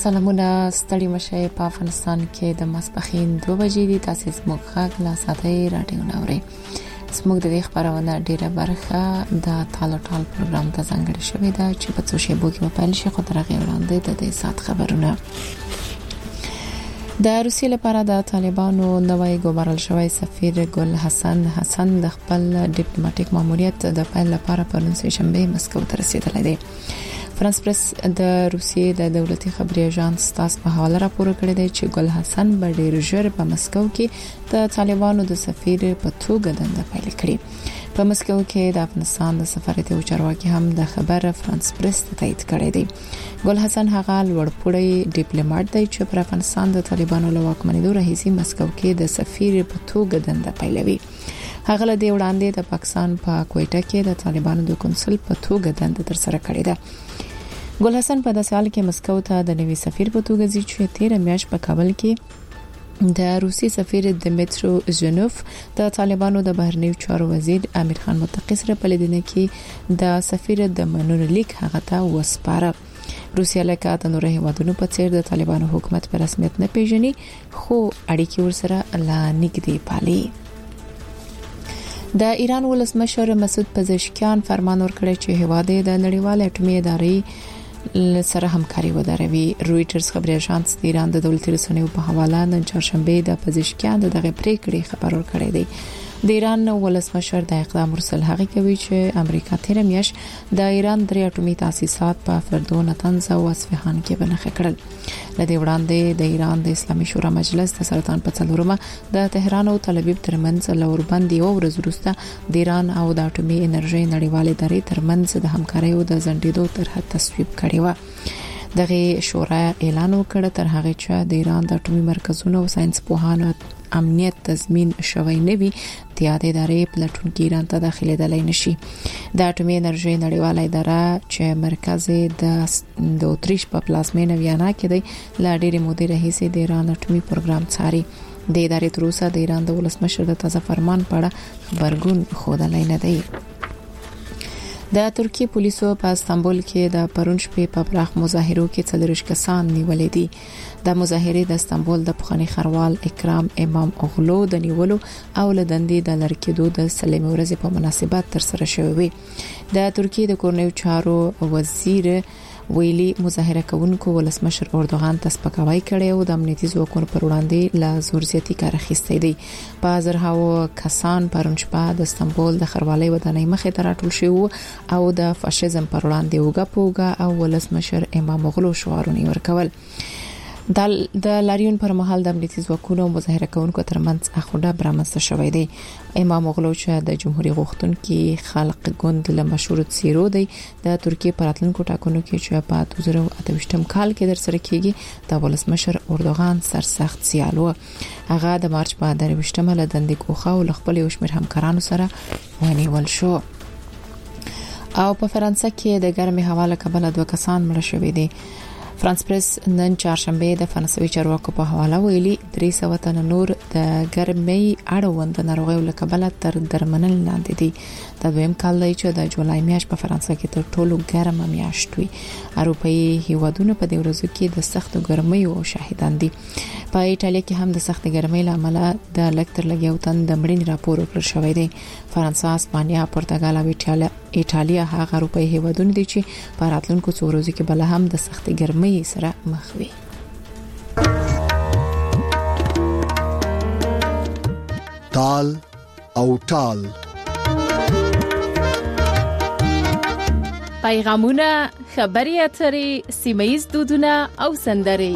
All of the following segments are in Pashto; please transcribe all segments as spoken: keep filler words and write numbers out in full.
سلامونه ستړي مشه په افغانستان کې د ماسپخین دوه بجې دي. تاسو زموږ خاک لا ساتي رادیو نوري زموږ د خبرونه ډیره برخه د تالو ټال پروګرام ته ځانګړې شوې ده چې په څو شیبو کې په پیل شي خو ترغه وړاندې د دې سات خبرونه. د روسیې لپاره د طالبانو نوی ګمارل شوی سفیر ګل حسن حسن د خپل ډیپلوماټیک ماموریت د پیل لپاره پرون سه شنبه مسکو ته رسیدلی دی. فرانس پریس د روسیې د دولتي خبري اژانس تاس په حواله راپور کړی دی چې ګل حسن به ډیر ژر په مسکو کې د طالبانو د سفیر په توګه دنده پیل کړي. په مسکو کې د افغانستان د سفارت او چارواکي هم د خبر فرانس پریس ته تایید کړی دی. ګل حسن هغه لوړپوړی ډیپلوماټ دی چې پر افغانستان د طالبانو له واکمنۍ راهیسي مسکو کې د سفیر په توګه دنده پیلوي. هغه له دې وړاندې د پاکستان په کویټه کې د طالبانو د کنسل په توګه دنده تر سره کړې ده. ګل حسن په داسې حال کې مسکو ته د نوي سفیر په توګه ځي چې تیر میاشت په کابل کې د روسي سفیر دمیترو ژنوف د طالبانو د بهرنیو چارو وزیر امیر خان متقی سره په لیدنه کې د سفیر د منور لیک هغه ته وسپاره. روسیا لکه د نورو هیوادونو په څیر د طالبانو حکومت په رسمیت نه پیژني خو اړیکې ورسره لا نږدې پالي. د ایران ولسمشر مسعود پزشکیان فرمان ورکړی چې هیواد د نړیوال اټومي ادارې سره همکاري ودروي. رويټرز خبري اژانس د ایران د دولتي رسنیو په حواله نن چهارشنبه د پزشکیان دغه پریکړې خبر ورکړی دی. د ایران ولسمشر د اقدام ورسل هغه کوي چې امریکا تیر میاشت د ایران درې اټومي تاسیسات په فردو نتنز او اصفهان کې بنخښه کړل. لدې وړاندې د ایران د اسلامي شورا مجلس د سرطان په څلورمه د تهران او تل ابیب ترمنځ لوربند یو ورځ وروسته د ایران او د اټومي انرژي نړیوالې ادارې ترمنځ د همکارۍ او د ځنډېدو طرح تصویب کړی و. دغه شورا اعلان وکړ تر هغه چې د ایران د اټومي مرکزونو او ساينس پوهانو امنیت تضمین شوی نه وي د یادې ادارې پلاتون کې ایران ته داخله دلای نشي. د اټومي انرژي نړیواله اداره چې مرکز د د اوتریش په پلازمینه ویانا کې دی لا ډېرې مودې راهیسې د ایران اټومي پروګرام څاري. د ادارې تر اوسه د ایران د ولسمشر د تازه فرمان په اړه خبرګون خوندلای نه دی. د ترکیه پولیسو په استانبول کې د پرون شپې په پراخ مظاهرو کې څلورش کسان نیولې دي. د مظاهرې د استانبول د پخوانی خروال اکرام امام اوغلو د نیولو او لدندې د لړکېدو د سلمې ورځې په مناسبت تر سره شوې. د ترکیه د کورنیو چارو وزیر ویلي مظاهره کوونکو ولسمشر اردوغان ته سپکاوی کړی او د امنیتي ځواکونو پر وړاندې لا زور زیاتی کار اخیستی دی. په زرهاو کسان پرون شپه د استانبول د خروالۍ ودانۍ مخې ته راټول شوي او د فاشیزم پر وړاندې وګه پوګه او ولسمشر امام اوغلو شعارونه ورکول. د د لاریون پر مهال د امنیتي ځواکونو مظاهره کوونکو ترمنځ اخوډه برامسته شوې دی. امام اوغلو چې د جمهوریت غوښتونکو خلق ګوند له مشهور څیرو دی د ترکیه په راتلونکو ټاکنو کې چې په دوه زره اته ویشتم کال کې در سره کېږي د ولسمشر اردوغان سرسخت سیالو. هغه د مارچ په درویشتمه ویشتمه له دندې کوخه او خپل یو شمېر همکارانو سره ونیول شو. او په فرانسه کې د ګرمې هوا له کبله دوه کسان مړه شوي دي. فرانس پریس نن چهارشنبه د فرانسوي چارواکو په حواله ویلي درې سوه تنه نور د ګرمۍ اړوند ناروغیو له کبله تر درملنې لاندې دي. دا دویم کال دی چې د جولای میاشت په فرانسه کې تر ټولو ګرمه میاشت وي. اروپایي هیوادونو په دې ورځو کې د سخت ګرمۍ او شاهدان دي. په ایټالیا کې هم د سخت ګرمۍ له امله د لکتر لګیو تن د مړینې راپور ورکړل شوی دی. فرانسه، اسپانیا، پرتګال او ایټالیا ایټالیا هغه اروپایي هیوادونه دي چې په راتلونکو څو ورځو کې بل هم د سخت ګرمۍ سره مخ وي. تال او ټال پیغامونه، خبري اترې، سیمه‌ییز دودونه او سندرې.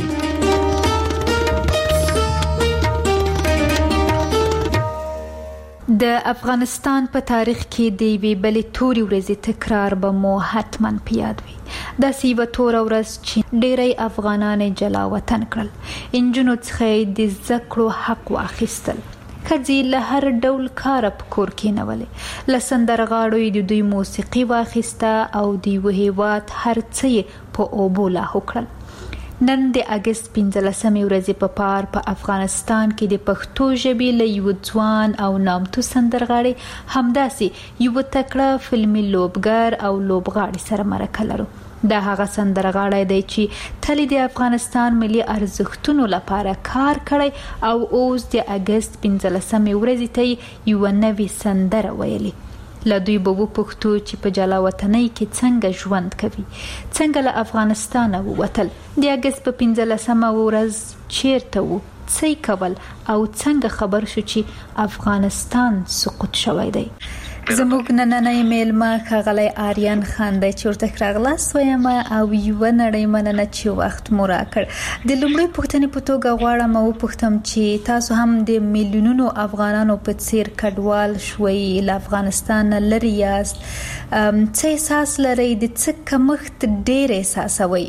د افغانستان په تاریخ کې د وی بلې توري ورځې تکرار به مو حتماً په یاد وي. د سیوه تور ورځ چې ډېری افغانان جلا وطن کړل، انجونو څخه د زکړو حق واخیستل، کځي له هر ډول کار په کور کې نولې، لسندرغاړو د دوی موسیقي واخیسته او د وهیوات هر څه په اوبولا هکړل. نن د اگست پنځلسمې ورځې په پار په افغانستان کې د پښتو ژبې له یو ځوان او نامتو سندرغاړي همداسې یو تکړه فلمي لوبګر او لوبغاړي سره مرکه لرو. دا هغه سندرغاړی دی چې تل د افغانستان ملي ارزښتونو لپاره کار کړی او اوس د اګست پنځلسمې ورځې ته یوه نوې سندره ویلې. له دوی به وپوښتو چې په جلا وطنۍ کې څنګه ژوند کوي، څنګه له افغانستانه ووتل، د اګست په پنځلسمه ورځ چیرته وو، څه یې کول او څنګه خبر شو چې افغانستان سقوط شوی دی. زموږ نننۍ میلمه ښاغلی آریان خان دی چې ورته راغلاست وایم او یوه نړۍ مننه چې وخت مو راکړ. د لومړۍ پوښتنې په توګه غواړم وپوښتم چې تاسو هم د میلیونونو افغانانو په څیر کډوال شوئ، له افغانستان نه لرې یاست، څه احساس لرئ، د څه کمښت ډېر احساسوئ؟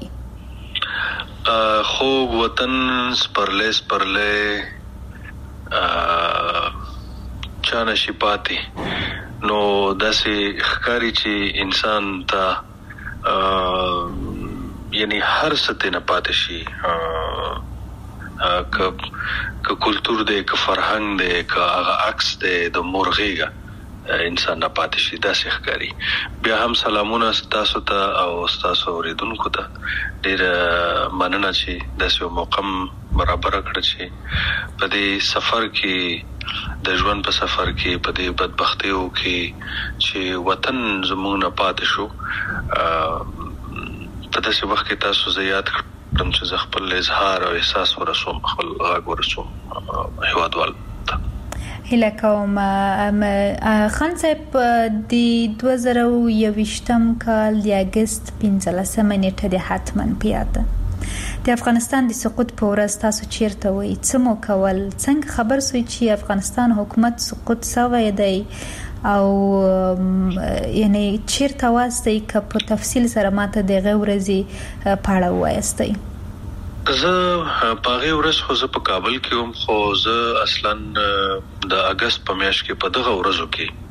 خوږ وطن سپرلی سپرلی چا نشي پاتې، نو داسې ښکاري چې انسان ته یعنی هر څه ته نه پاتې شي، که کلتور دی، که فرهنګ دی، که هغه عکس دی د مور غېږه انسان نه پاتې شي، داسې ښکاري. بیا هم سلامونه تاسو ته او تاسو اوریدونکو ته، ډېره مننه چې داسې یو موقع برابره کړه چې په دې سفر کې، د ژوند په سفر کې، په دې بدبختیو کې چې وطن زموږ نه پاتې شو، په داسې وخت کې تاسو زه یاد کړم چې زه خپل اظهار او احساس ورسوم، خپل غږ ورسوم هیوادوال ته. هیله کوم خان صاحب د دوه زره یوویشتم کال د اګست پنځلسمه نیټه دې حتما په یاد ده. د افغانستان د سقوط په ورځ تاسو چیرته وئ، څه مو کول، څنګه خبر سوئ چې افغانستان حکومت سقوط شوی دی او یعنی چیرته واستئ؟ که په تفصیل سره ماته د هغې ورځې په اړه ووایاستئ. زه په هغې ورځ خو زه په کابل کې وم، خو زه اصلا د اګست په میاشت کې په دغه ورځو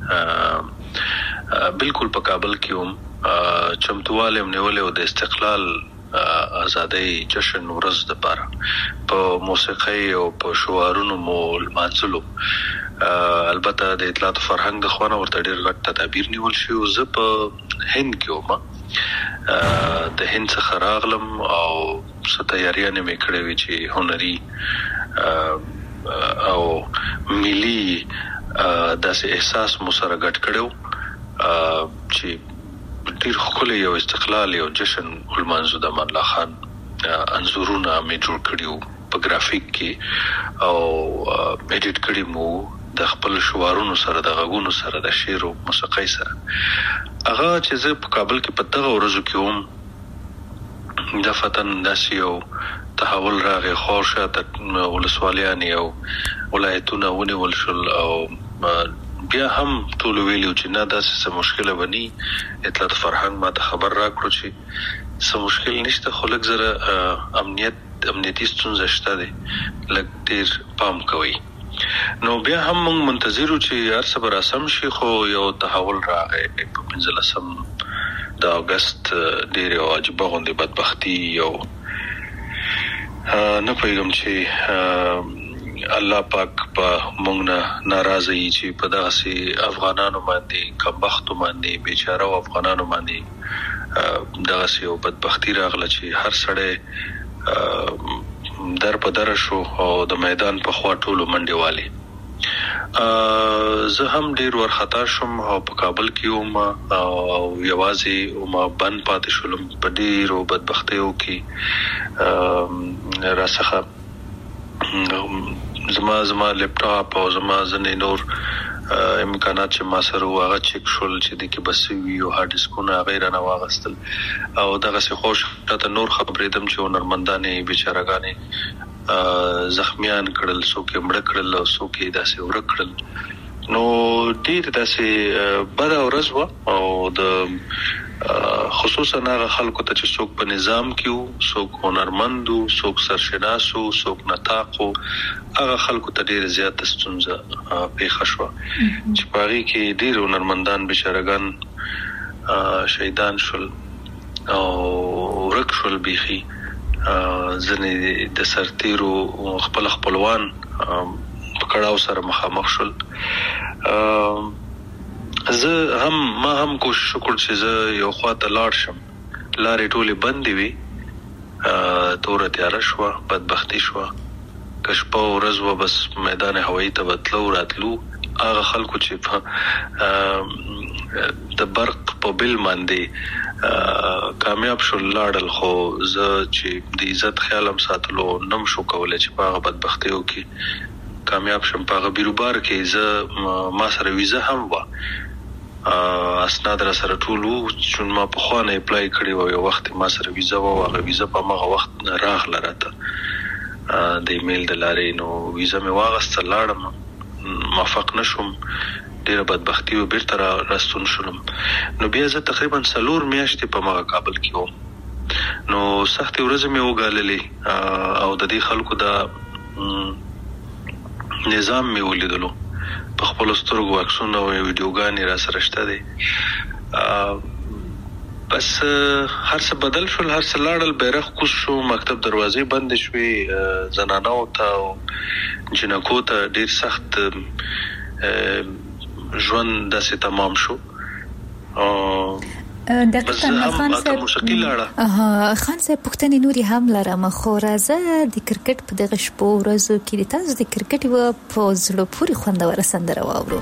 کې بالکل په کابل کې وم، چمتووالی م نیولی و د استقلال ازادۍ جشن ورځ دپاره، په موسیقۍ او په شعارونو مو لمانځلو. البته د اطلاعات و فرهنګ د خوا نه ورته ډېر غټ تدابیر نیول شوي و. زه په هند کې وم، د هند څخه راغلم او څه تیاریانې مې کړې وې چې هنري او ملي داسې احساس مو سره ګډ کړی و چې ډېر ښکلی یو استقلال یو جشن ولمانځو. د امان الله خان انځورونه مې جوړ کړي وو په ګرافیک کې او ایډیټ کړي مو د خپل شعارونو سره، د غږونو سره، د شعر او موسیقۍ سره. هغه چې زه په کابل کې په دغه ورځو کې وم، دفتن داسې یو تحول راغی، خور شاته ولسوالیانې او ولایتونه ونیول شول او بیا هم ټولو ویلي چې نه داسې څه مشکله به ني. اطلاعات فرهنګ ما ته خبر راکړو چې څه مشکل نشته، خو لږ زره امنیت امنیتي ستونزه شته دی، لږ ډېر پام کوئ. نو بیا هم موږ منتظر وو چې هر څه به راسم شي، خو یو تحول راغی په پنځلسم د اګست، ډېر یو عجیبه غوندې بدبختي، یو نه پوهېږم چې الله پاک په موږ نه ناراضه وي چې په دغسې افغانانو باندې، کمبختو باندې، بیچاره افغانانو باندې دغسې یو بدبختي راغله چې هر سړی در په دره شو او د میدان په خوا ټولو منډې والي. زه هم ډېر ورخطا شوم او په کابل کې وم او یوازې وم، بند پاتې شولم په ډېرو بدبختیو کې. راڅخه زما زما لیپټاپ او زما ځینې نور امکانات چې ما سره وو هغه چک شول چې د کې بس وي او هارد ډیسکونه هغه رانه واغستل او دغسې خوش راته نور خبرېدم چې هنرمندانې بیچارهګانې زخمیان کړل، څوک یې مړه کړل او څوک یې داسې ورک کړل. نو ډېر داسې بده ورځ وه او د خصوصا هغه خلکو ته چې څوک په نظام کې وو، څوک هنرمند وو، څوک سرشناس وو، څوک نطاق وو، هغه خلکو ته ډېره زیاته ستونزه پیښه شوه چې په هغې کې ډېر هنرمندان بیچارهګان شهیدان شول او ورک شول بیخي. ځینې د سرتیرو خپل خپلوان په کړاو سره مخامخ شول. زه هم ما هم کوشش وکړ چې زه یو خواته لاړ شم لارې ټولې بندې وي، توره تیاره شوه، بدبختي شوه، که شپه او ورځ وه بس میدان هوایي ته به تلو راتلو. هغه خلکو چې د برق په بل باندې کامیاب شول لاړل، خو زه چې د عزت خیال هم ساتلو نم شو کولی چې په هغه بدبختیو کې کامیاب شم. په هغه بیروبار کې زه ما سره ویزه هم وه، اسناد را سره ټول وو، چون ما پخوا نه اپلای کړی وو، یو وخت ما سره ویزه وه، هغه ویزه په هماغه وخت راغله راته د ایمیل د لارې. نو ویزه مې واغسته، لاړم، موفق نشوم، ډیره بدبختي و، بیرته راستون شولم. نو بیا زه تقریبا څلور میاشتې په مغه کابل کې وم. نو سختې ورځې مې وګاللې او د دې خلکو دا نظام مې ولیدلو، په خپلو سترګو عکسونه او ویډیوګانې را سره شته دي. بس هر څه بدل شول، هر څه لاړل، بیرغ کوز شو، مکتب دروازې بندې شوې، زنانو ته او جنکو ته ډیر سخت ژوند داسې تمام شو. دقیقاً خان صاحب خان صاحب پوښتنې نورې هم لرم، خو راځه د کرکټ په دغه شپو ورځو کې د تاسو د کرکټ یوه په زړه پورې خوندوره سندره واورو.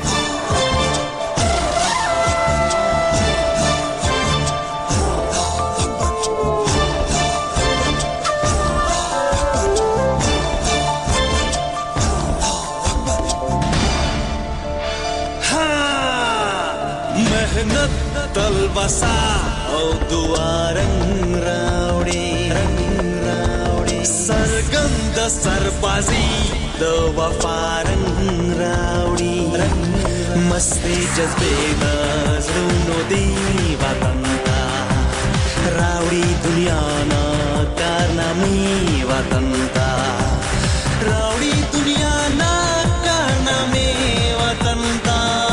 تلوسا او دوارنګ راوړي سرګند سربازي د وفارنګ راوړي مستي جذبې د زړونو دی وطن ته راوړي دنیا نه کارنامې وطن ته راوړي دنیا نه کارنامې وطن ته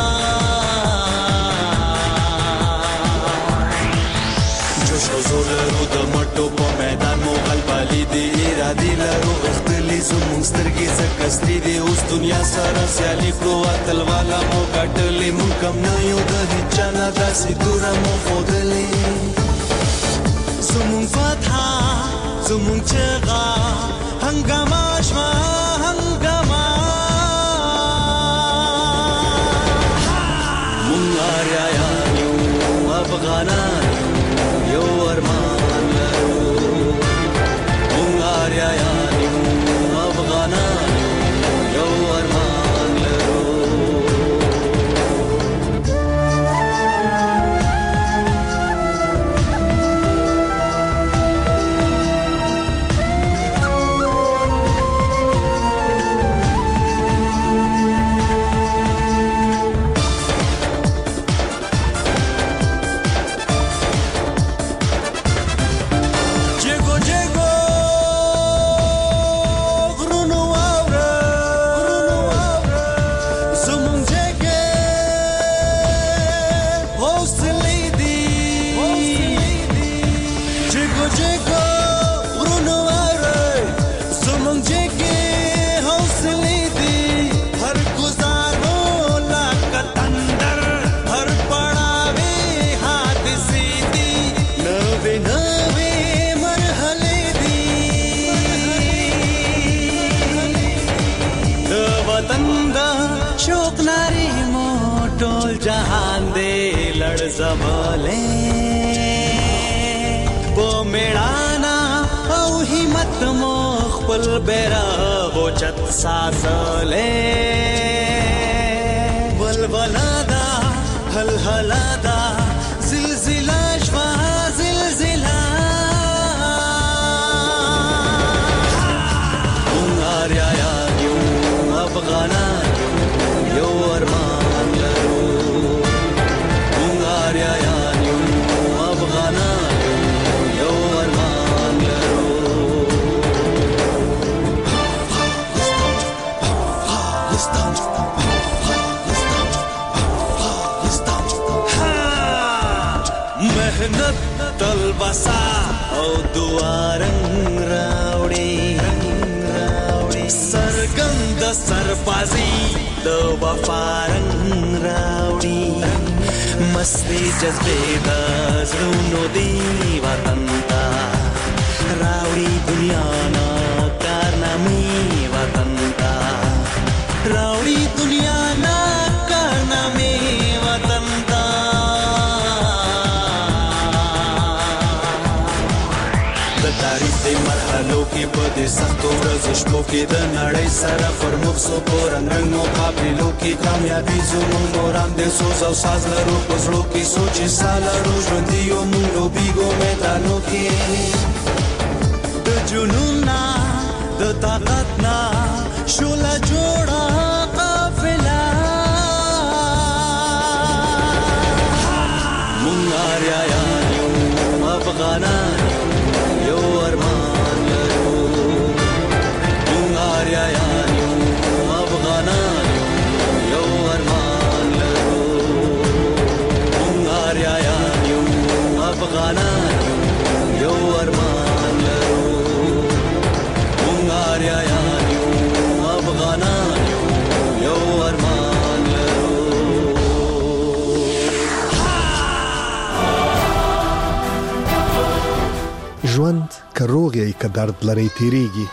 زولرو د مټو په میدان مو غلبالي دي ارادي لرو غختلي زموږ سترګې زکستې دي اوس دنیا سره سیالي کړو اتلوالا مو ګټلې مونږ کم نه یو د هیچا نه داسې دوره مو ښودلې زموږ فتحه زموږ چغه هنګامه شوه هنګامه مونږ آریایان یو افغانان یو ارمان لرو مونږ آریایان یو افغانان یو ارمان لرو زماله بو میړانا او همت مو خپل بیرغ او چت ساسله ولولادا هلهلادا زلزلہ شوا زلزلہ اوناریا یو افغانا یو ارمان لرو آریایان یو افغانان یو ارمان لرو مهنت تلبسا او دوارنګ راوړي سرګند سربازي د وفارنګ راوړي مستي جذبې د زړونو دی وطن ته راوړي دنیا نه کارنامې وطن ته راوړي دنیا نه کارنامې وطن ته د تاریخ د مرحلو کې په دې سختو ورځو شپو کې د نړۍ سره پر مخ سو په رنګ رنګ مقابلو کې کامیابي زموږ موران د سوز او ساز لرو په زړو کې سوچ سالارو ژوندي یو موږ لوبېږو میدانو کې د جنون نه د طاقت نه شوله جوړه قافله موږ آریایان یو افغانان یو ارمان لرو موږ آریایان یو افغانان یو ارمان لرو موږ آریایان یو افغانان یو ارمان لرو موږ آریایان یو افغانان یو ارمان لرو ژوند که روغ یې که درد لري تیریږي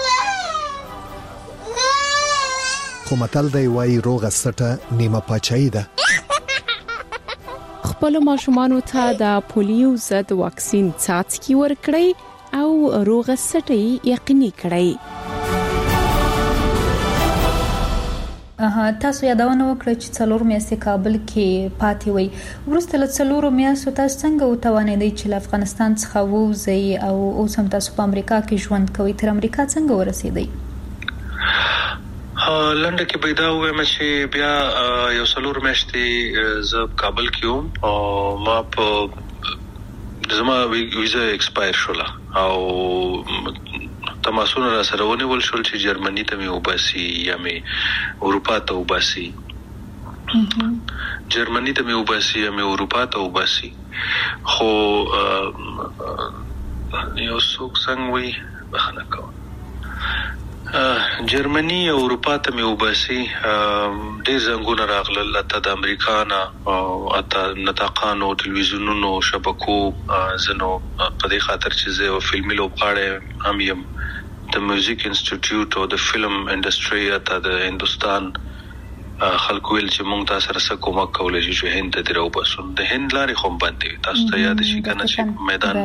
خو متل دی وایي روغه سټه نیمه پاچاهي ده. خپل ماشومانو ته د پولیو ضد واکسین څاڅکي ورکړئ او روغه سټي یقیني کړئ. اها تاسو یادونه وکړه چې څلور میاشتې کابل کې پاتې وي ورسته له څلور میاشتو تاسو څنګه وتوانېدئ چې له افغانستان څخه ووځئ او اوس هم تاسو په امریکا کې ژوند کوئ تر امریکا څنګه ورسېدئ؟ لنډه کې پیدا وایم چې بیا یو څلور میاشتې زه کابل کې وم او ما په زما ویزا ایکسپایر شوله او تماسونه را سره ونیول شول چې جرمني ته مې وباسي یا مې اروپا ته وباسي جرمني ته مې وباسي یا مې اروپا ته وباسي خو یو څوک څنګه وي بخنه کوم جرمني او اروپا ته مې وباسي ډېر زنګونه راغلل ته د امریکا نه او اته نطاقانو ټلویزیونونو شبکو زنو په دې خاطر چې زه فلمي لوبغاړی هم یم د میوزیک انسټیټیوټ او د فلم انډستری ته د هندستان خلکو ویل چې مونږ تاسو سره څه کومک کولای شو چې هند ته درو بسو د هند لارې خو باندې تاسو ته یاد شي کنه چې میدان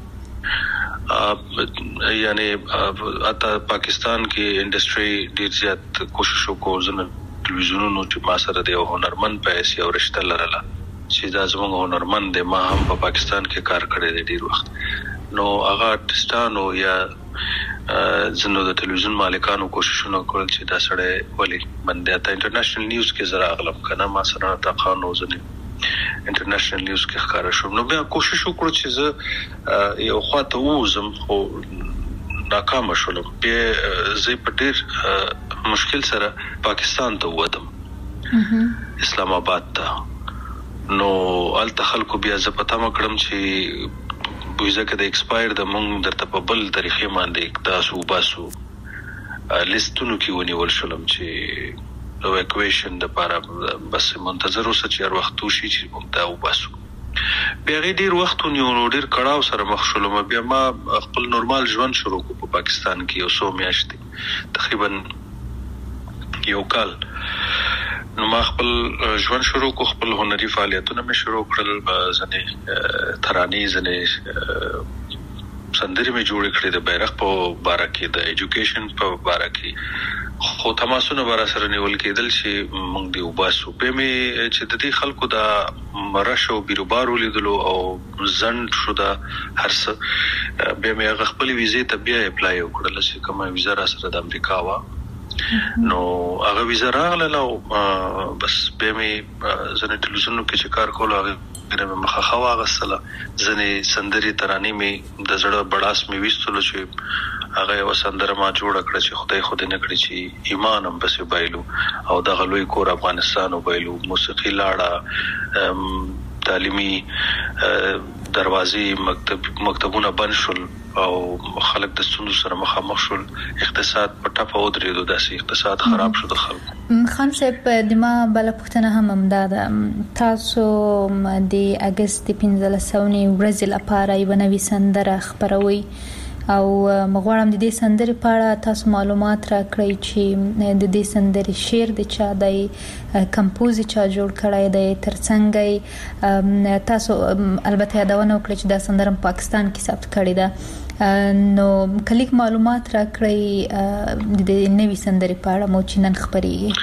یعنی اته پاکستان کې انډستری ډیر زیات کوشش وکړ زنه ټلویزیونونو چې ما سره د هنرمند پیسې او رشتہ لرله چې دا زموږ هنرمند دی ما هم په پاکستان کې کار کړی دی ډیر وخت نو هغه آرټستانو یا زنو د ټلویزیون مالکانو کوششونه کول چې دا سړی ولی باندې ته انټرنیشنل نیوز کې زرا اغلب کنه ما سره تا قانون زنه انټرنیشنل نیوز کې ښکارا شو نو بیا کوشش وکړو چې زه یو خواته وزم خو ناکام شولم بیا زه په ډیر مشکل سره پاکستان ته ودم اسلام آباد ته نو ال تخلق بیا زه پتا مکړم چې ویزا کې د ایکسپایر د مونږ درته په بل طریقې باندې تاسو باسو لیستونو کې ونیول شولم چې اواکویشن د لپاره بس منتظر اوسه چې هر وخت وشي چې موږ دا وباسو بیا ډیر وخت ونیو ډیر کړهو سره مخ شولم بیا ما خپل نورمال ژوند شروع کو په پاکستان کې یو څو میاشتې تقریبا یو کال نو ما خپل ژوند شروع کو خپل هنري فعالیتونه مې شروع کړل ځنې ترانې ځنې سندري مې جوړ کړې د بیرغ په باره کې د ایجوکیشن په باره کې خو تماسونه بار سره نیول کېدل چې موږ دی وباسو په مې چې د دې خلکو دا مرشو بیروبارو لیدلو او زند شو دا هرڅ به مې خپل ویزه ته بیا اپلای وکړل چې کومه ویزه را سره د امریکا وا نو هغه ویزه راغله او بس به مې ځنه ټلویزیون کې چې کار کول هغه مې مخه خوا غسله ځنه سندري ترانې مې د زړه بڑاس مې وستلو چې هغه وسندره ما جوړ کړ چې خدای خو دې نکړي چې ایمان هم بس وبایلو او د غلوی کور افغانستان وبایلو موسیقي لاړه تعلیمي دروازې مکتب مکتبونه بند شول او خلک د ستونزو سره مخامخ شول، اقتصاد په ټپه ودرېدو، داسې اقتصاد خراب شو د خلکو. خان صاحب د ما بل پوښتنه هم همدا ده، تاسو د اگست پنځلسمې ورځې لپاره یو نوې سندره خپروي او مغواړم د دې سندرې په اړه تاسو معلومات راکړئ چې د دې سندرې شعر د چا دی، کمپوز چا جوړ کړی دی، ترڅنګ تاسو البته یادونه وکړئ چې دا سندره په پاکستان کې ثبت کړې ده، نو کلیک معلومات راکړئ د نوې سندرې په اړه مو چې نن خپرېږي.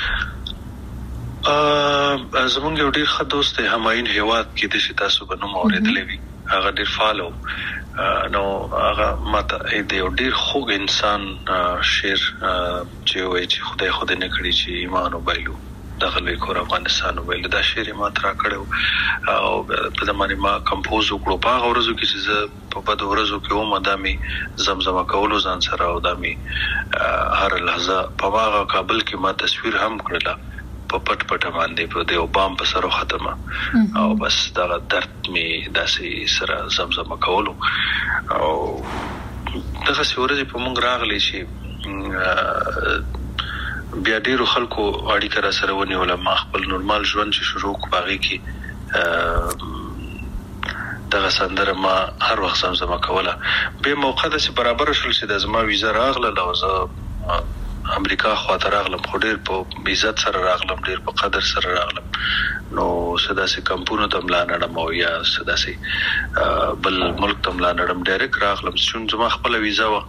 زمونږ یو ډېر ښه دوست دی همایون هیواد کې د چې تاسو به نوم اورېدلی وي، هغه ډېر فعال و، نو هغه ماته د یو ډېر خوږ انسان شعر چې وایي چې خدای خو دې نه کړي چې ایمان وبایلو دغه لوی کور افغانستان وبایلو، دا شعر یې ماته راکړی او په زمانه ما کمپوز وکړو په هغه ورځو کې چې زه په بدو ورځو کې وم، دا مې زمزمه کولو ځان سره او دا مې هر لحظه په هغه کابل کې ما تصویر هم کړله په پټ پټ باندې په دیو بام په سره ختمه او بس دا درد می داسې سره زمزمه کولو او دغه سورې په مونږ راغلی چې بیا ډیرو خلکو اړیکه را سره ونیول، ما خپل نورمال ژوند چې شروع کو باغی کې دغه سندره ما هر وخت زمزمه کوله. به موقع د چې برابر شول چې د زما ویزا راغله او زه امریکا خواته راغلم، خو ډیر په عزت سره راغلم، ډیر په قدر سره راغلم، نو سداسي کمپونو ته ملانړم او یا سداسي بل ملک ته ملانړم، ډایرک راغلم چې زما خپل ویزا و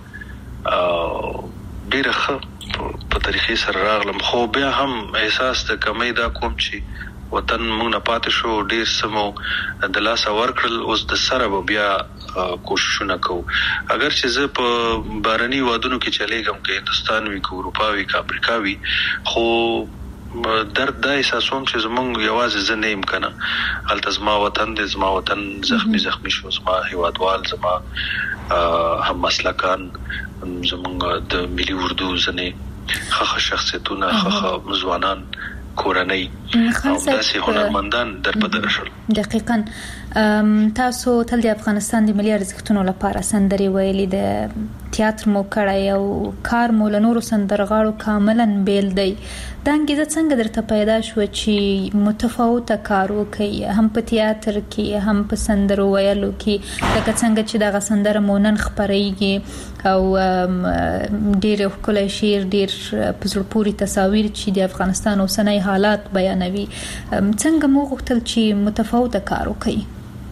ډیر ښه په طریقې سره راغلم، خو بیا هم احساس د کمی دا کوم چې وطن مونږ نه پاتې شو، ډیر سمو د لاس ورکړل، اوس د سره بیا کوششونه کوو. اگر چې زه په بارني وادونو کې چلےګم کې هندستان وی کو اروپا وی کا امریکا وی، خو درد دا احساسوم چې زمونږ یوازې زه نه یم کنه، هلته زما وطن دی، زما وطن زخمی زخمی شو، زما هیوادوال، زما هم مسلکان، زمونږ د ملي اردو ځنې ښه شخصیتونه، ښه ځوانان، کورنۍ او داسې هنرمندان در په در شول. دقیقاً تاسو تل د افغانستان د ملي ارزښتونو لپاره سندرې ویلي، د تیاتر مو کړی او کار مو له نورو سندرغاړو کاملا بیل دی، دا انګیزه څنګه درته پیدا شو چې متفاوته کار وکړئ، هم په تیاتر کې هم په سندرو ویلو کې، لکه څنګه چې دغه سندره مو نن خپرېږي او ډېر ښکلی شعر، ډېر په زړه پورې تصاویر چې د افغانستان اوسنی حالات بیانوي، څنګه مو غوښتل چې متفاوته کار وکړئ؟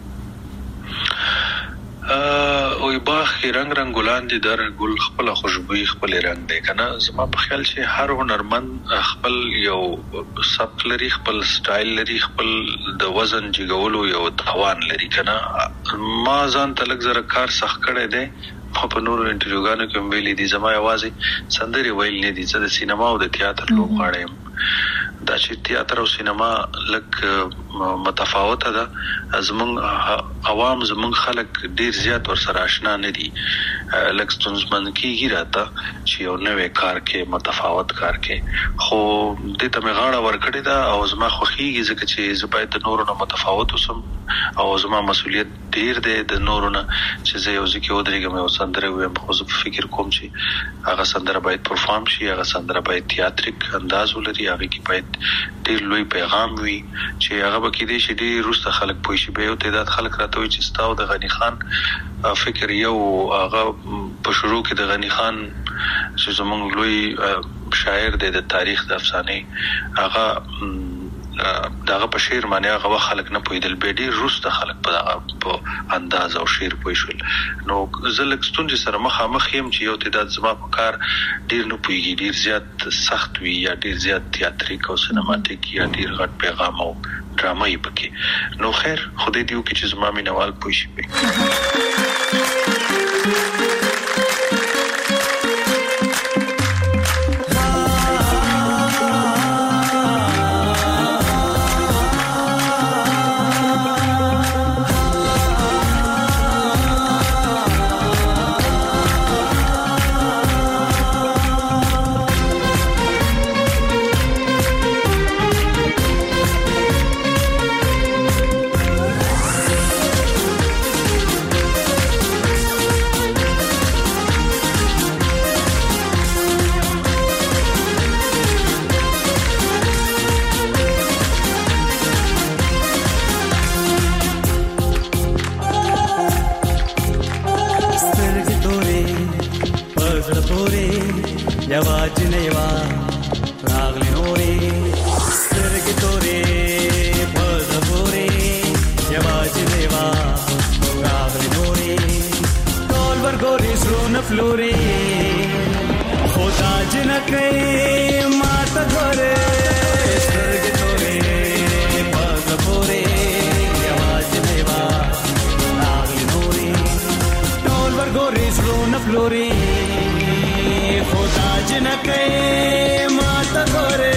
اوی باغ کې رنگ رنگ ګلان دي، در ګل خپل خوشبوئی خپل رنگ دی کنه. زما په خیال چې هر هنرمند خپل یو سبک لري، خپل سټایل لري، خپل د وزن جګولو یو توان لري کنه. ما ځان ته لږ زره کار سخت کړی دی، خو په نورو انټرویوګانو کې ویلي دي زما یوازې سندرې ویل نه دي، زه د سینما او د تیاتر لوبغاړی یم. دا چې تیاتر او سینما لږ متفاوته ده، زمونږ عوام زمونږ خلک ډیر زیات ورسره آشنا نه دي، لږ ستونزمن کېږي راته چې یو نوی کار کې متفاوت کار کې، خو دې ته مې غاړه ورکړې ده او زما خوښیږي ځکه چې زه باید د نورو نه متفاوت اوسم او زما مسؤلیت ډیر دی د نورو نه چې زه یو ځکه ودرېږم یو سندره ویم، خو زه فکر کوم چې هغه سندره باید پرفارم شي، هغه سندره باید تیاتریک انداز ولري، هغه کې باید ډیر لوی پیغام وي چې هغه به کېدای شي ډیر وروسته خلک پوه شي. به یو تعداد خلک راته وایي چې ستا د غني خان فکر یو هغه په شروع کې د غني خان چې زمونږ لوی شاعر دی د تاریخ د افسانې، هغه داغه په شعر باندې هغه خلک نه پوهیدل، به ډیر وروسته خلک په دغه انداز او شعر پوه شول. نو زه لږ ستونزې سره مخامخ یم چې یو تعداد زما په کار ډیر نه پوهیږي، ډیر زیات سخت وي یا ډیر زیات تیاتریک او سینماتیک یا ډیر غټ پیغام او ډرامه یې پکې. نو خیر خدای دې وکړي چې زما مینوال پوه شي. یواز نیوا راغلی نوري سترګې تورې پد پورې یواز نیوا راغلی نوري ټول ورګوري زړونه فلوري خدا جنکې ماته ګوره سترګې تورې پد پورې یواز نیوا راغلی نوري ټول ورګوري زړونه فلوري خدا جنکې ماته ګوره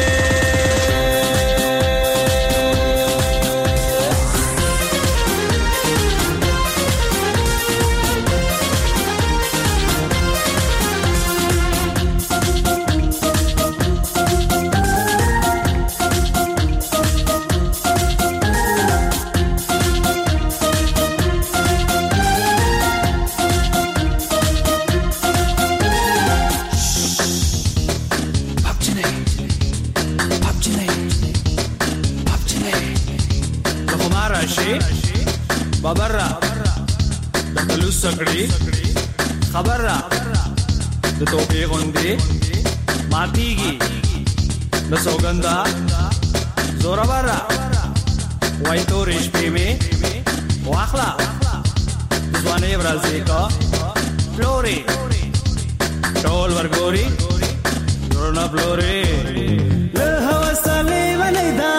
بابرا د تلوس سکړي خبر را د توپې غوندې ماتيږي د سوګندا زورا برا وای تو رشپې می واخلا ځوانې ورځې کا فلوري ټول ورګوري ورنا فلوري له هوسلې ولېدا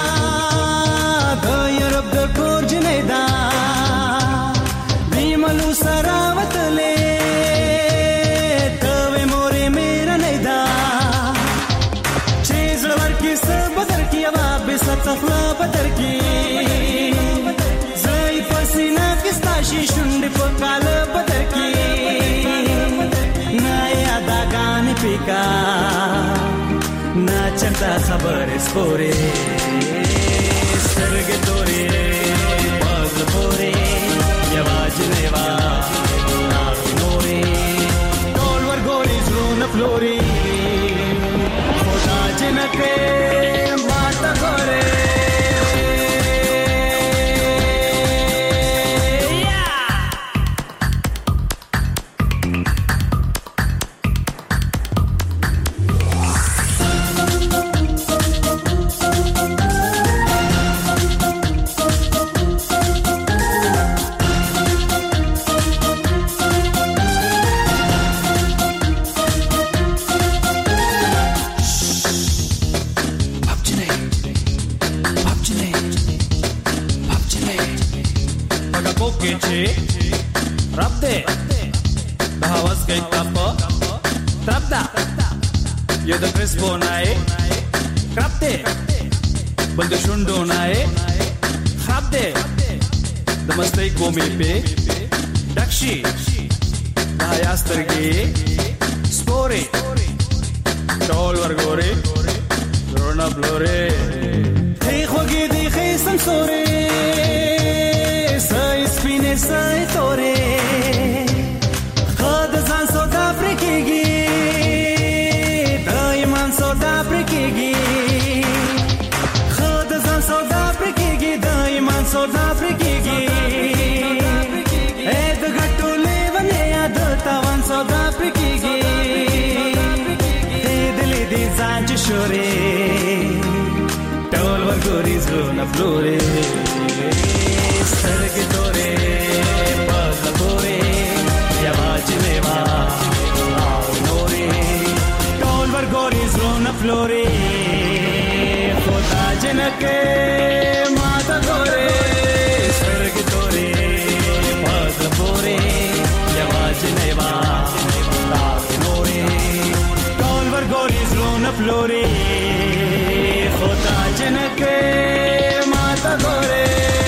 د یورپ د کور جنیدا بیملو سراوتلې ته مورې مېر نېدا چې زړور کې سب بدر کې وا به ستخلا بدر کې زې پسینه کې ستاشي شونډې په کال بدر کې نه یادا غان پکا نه چرتا خبر سپورې سترګې تورې پد پورې یواز نیوا راغلی نوري ټول ورګوري زړونه فلوري خدا جنکې ماته ګوره ټول ورګوري زړونه فلوري سترګې تورې پد پورې یواز نیوا راغلی نوري ټول ورګوري زړونه فلوري خدا جنکې ماته ګوره سترګې تورې پد پورې یواز نیوا راغلی نوري ټول ورګوري زړونه فلوري خدا جنکې ماته ګوره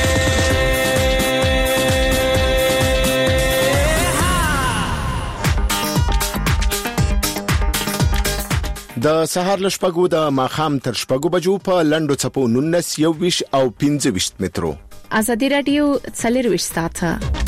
د سهار لشپګو د ماخام تر شپګو بجو په لندو چپو نونس یو ویش او پنځه ویش مترو ازادي رادیو څلور ویش ساعته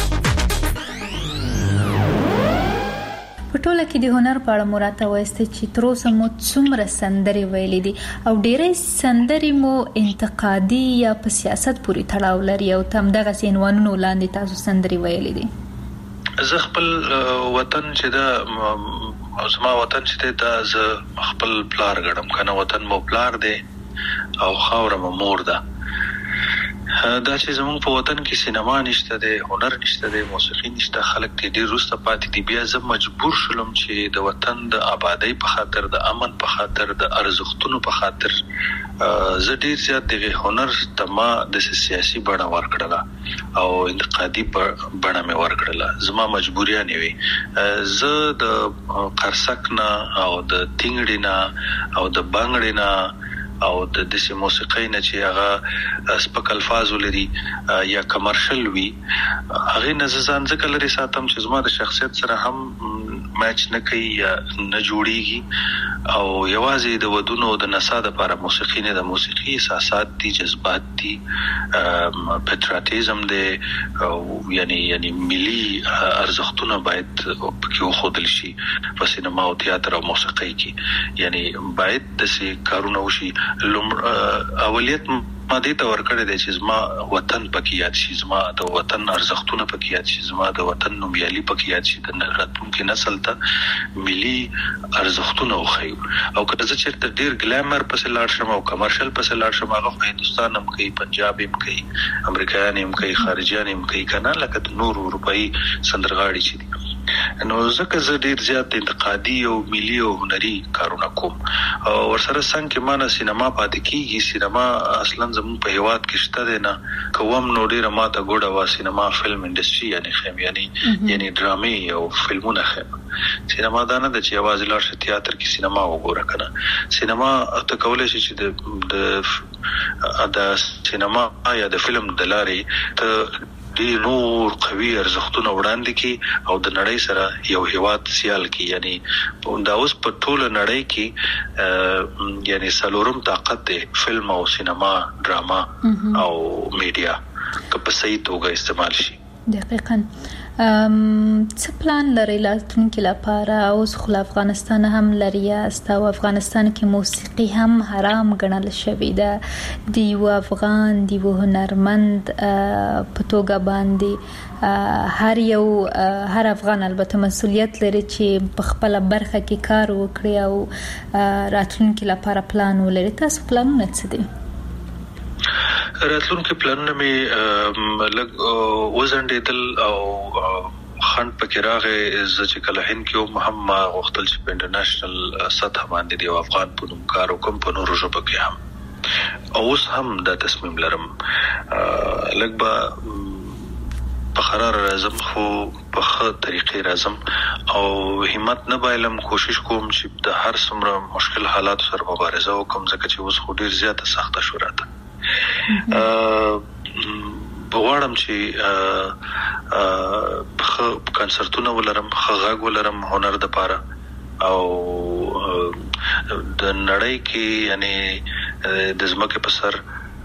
په ټوله کې د هنر په اړه مراته وایسته چې تر اوسه مو څومره سندري ویلې دي او ډېرې سندري مو انتقادي یا په سیاست پورې تړاو لري او تم دغه سینوانونو لاندې تاسو سندري ویلې دي. زه خپل وطن چې دا زما وطن چې دا ز خپل پلار غړم کنه وطن مو پلار دی او خاور مو مور ده. دا چې زموږ په وطن کې سینما نشته دی، هنر نشته دی، موسیقي نشته، خلک دې ډېر وروسته پاتې دي. بیا زه مجبور شولم چې د وطن د آبادۍ په خاطر، د امن په خاطر، د ارزښتونو په خاطر زه ډېر زیات دغه هنر ته ما د سیاسي بڼه ورکړله او انتقادي بڼه مې ورکړله. زما مجبوریان وي. زه د قرصک نه او د تینګړي نه او د بنګړي نه او د دسي موسیقۍ نه چې هغه سپک الفاظ ولري یا کمرشل وي، هغه نه ځان ځکه لري ساتم چې زما د شخصیت سره هم میچ نه کوي یا نه جوړیږي او یوازې د ودونو د نسا د لپاره موسیقي نه، د موسیقي احساسات دي، جذبات دي، پټریاټیزم دی او یعنی یعنی ملي ارزښتونه باید پکې وښودل شي په سینما او تیاتر او موسیقۍ کې. یعنی باید دسي کارونه وشي. اولیت ما دې ته ورکړی دی چې زما وطن پکې یاد شي، زما د وطن ارزښتونه پکې یاد شي، زما د وطن نومیالي پکې یاد شي، د راتلونکي نسل ته ملي ارزښتونه وښیو. او که زه چېرته ډېر ګلیمر پسې لاړ شم او کمرشل پسې لاړ شم، هغه خو هندوستان هم کوي، پنجاب هم کوي، امریکایان هم کوي، خارجیان هم کوي که نه، لکه د نورو اروپایي سندرغاړي چې دي. نو ځکه زه ډېر زیات انتقادي او ملي او هنري کارونه کوم. او ورسره څنګه کې مانه سینما پاتې کیږي. سینما اصلا زموږ په هیواد کې شته دی نه، کوم نو ډېره ماته ګوډه وا سینما فلم انډسټري یعنی خیم یعنی یعنی ډرامې او فلمونه خیم. سینما دا نه ده چې یوازې لاړ شې تیاتر کې سینما وګوره کنه. سینما ته کولای شي چې د د سینما یا د فلم د لارې ته ډېر نور قوي ارزښتونه وړاندې کړي او د نړۍ سره یو هیواد سیال کړي. یعنی دا اوس په ټوله نړۍ کې یعنی څلورم طاقت دی فلم او سینما، ډراما او میډیا که په صحیح توګه استعمال شي. دقیقاً. څه پلان لري راتلونکي لپاره؟ اوس خو افغانستان هم لري است او افغانستان کې موسیقي هم حرام ګڼل شوې ده. د یو افغان د یو هنرمند په توګه باندې هر یو هر افغان البته مسؤلیت لري چې په خپل برخه کې کار وکړي او راتلونکي لپاره پلان ولري. تاسو پلانونه څه دي؟ راتلونکي پلانونه مې لږ وزنډېدل او خند پکې راغی. زه چې کله هند کې وم هم ما غوښتل چې په انټرنیشنل سطح باندې د یو افغان په نوم کار وکړم په نورو ژبو کې هم. او اوس هم دا تصمیم لرم. لږ به په قرار راځم خو په ښه طریقې راځم او همت نه بایلم. کوشش کوم چې د هر څومره مشکل حالات سره مبارزه وکړم ځکه چې اوس خو ډېر زیاته سخته شو راته. بغواړم چې ښه کنسرتونه ولرم، ښه غږ ولرم هنر د پاره او د نړۍ کې یعنی د ځمکې په سر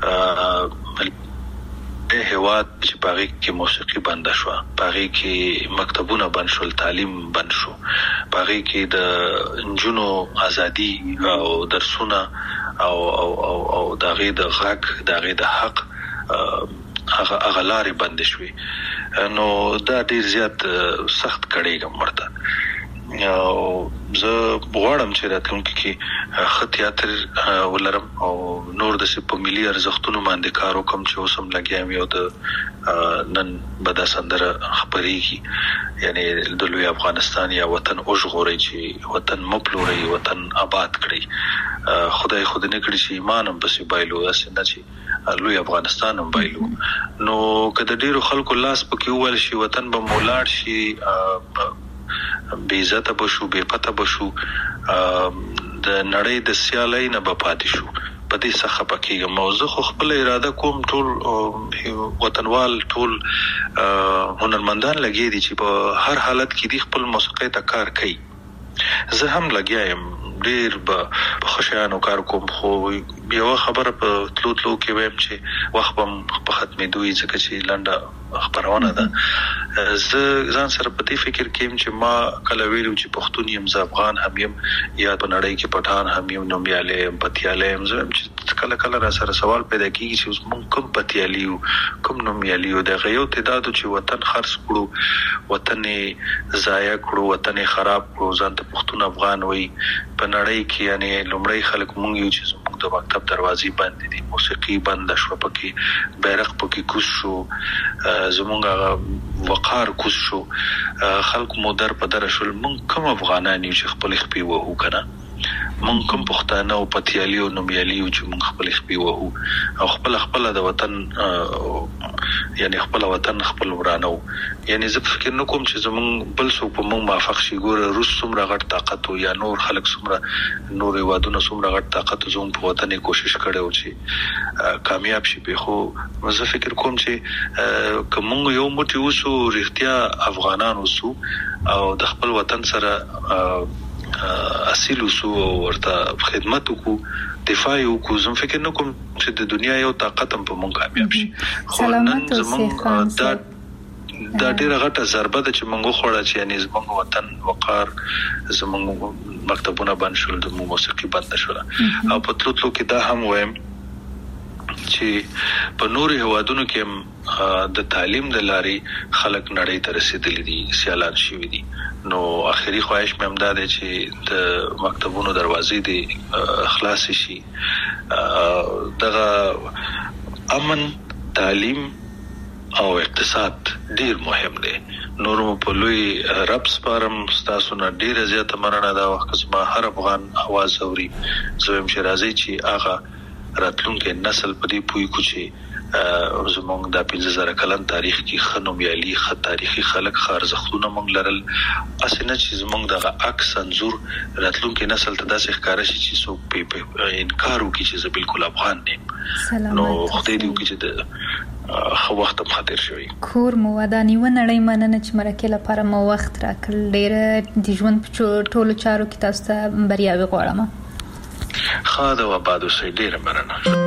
د هیواد چې پاغي کې موسیقي بند شو، پاغي کې مکتبونه بند شول، تعلیم بند شو، پاغي کې د انجونو ازادي او درسونه او او او او دغه د غږ دغه د حق هغه اغلارې بند شوي. نو دا ډیر زیات سخت کړيږم مرته. او زه غواړم چې راتلونکي کې ښه تیاتر ولرم او نور د په ملي ارزښتونو باندې کار وکم چې اوس هم لګیام یو د نن به دا سندره خبرېږي یعنی د لوی افغانستان یا وطن وژغوري چې وطن مپلوري، وطن آباد کړي. خدای خود نه کړی چې ایمان هم بسې بایلو اسې نه چې لوی افغانستان هم بایلو. نو که د ډیرو خلکو لاس پکې وول شي وطن به مولاړ شي، بے عزت بشو، بے پته بشو، د نړۍ د سیالۍ نه به پاتې شو. په دې څخه پکېږم. موضوع خو خپل اراده کوم. ټول وطنوال ټول هنرمندان لګي دي چې په هر حالت کې دي خپل موسیقۍ ته کار کوي. زه هم لګیا یم ډیر په خوشانو کار کوم خو یو خبره په تلو تلو کې ویم چې وخت په ختمېدوي ځکه چې لنډه خبرونه ده. زه ځان سره په دې فکر کې چې ما کله ویلو چې پښتون یم، زه افغان هم یم، یا په نړۍ کې پټان هم یم، نومیالی یم، پتیالی یم. زه چې کله کله را سره سوال پیدا کیږي چې اوس موږ کوم پتیالی یو کوم نومیالی یو. دغه یو تعداد چې وطن خرڅ کړو، وطن ضایع کړو، وطن خراب کړو، ځان ته پښتون افغان وي په نړۍ کې. یعنی لومړی خلک موږ یو چې موږ د مکتب دروازې بندې دي، موسیقي بند شو، پکې بیرغ پکې کوز شو، زمونږ وقار کوز شو، خلکو مو در په در شول. موږ کوم افغانان یو چې خپل خپې وهو کنه؟ موږ کوم پښتانه او پتیالی او نومیالی چې موږ خپل خپې وهو او خپل خپل د وطن یعنی خپل وطن خپل ورانو. یعنی زه فکر نه کوم چې زمونږ بل څوک په موږ موافق شي. ګوره روس څومره غټ طاقت یا نور خلک څومره نور هیوادونه څومره غټ طاقت زموږ په وطن کوشش کړي چې کامیاب شي. په خو زه فکر کوم چې کوم یو موټی وسو رښتیا افغانان وسو او د خپل وطن سره اصیل وسو او ورته خدمت وکړو، دفاع وکړو. زه فکر نه کوم چې د دنیا یو طاقت هم په موږ کامیاب شي. خو نن زموږ دا دا ډیره غټه ضربه ده چې موږ خوړه چې یعنی زموږ وطن وقار، زموږ مکتبونه بند شول، د موسیقي بند شول. او په تلو تلو کې دا هم وایم چې په نور هوادونو کې د تعلیم د لارې خلک نړۍ ته رسیدلي دي، سیالان شوي دي. نو اخیری خواهش مې هم دا دی چې د مکتبونو دروازې دي خلاص شي. دغه امن، تعلیم او اقتصاد ډیر مهم دی. نور په لوی رب سپارم، تاسو نه ډیر زیاته مننه. دا وخت زما هر افغان आवाज اوري، زه هم شرازي چې هغه راتلونکي نسل په دې پوي کو چې زمونږ د پنځه زره کلن تاریخ کې خنومیالي خ تاریخي خلک خارزختونه مونږ لرل. اسنه چې زمونږ دغه عکس انزور راتلونکي نسل ته داسې ښکارا شي چې څوک په انکار وکړي چې زه بالکل افغان یم. نو خدای دې وکړي چې د خو وخت په خاطر شوي کور مو ودانی و نړۍ مننه چې مرکه لپاره مو وخت راکړل. ډېر د ژوند په ټولو چارو کې تاسو ته بریاوي غواړم. خاده و بعد سې ډېر مننه.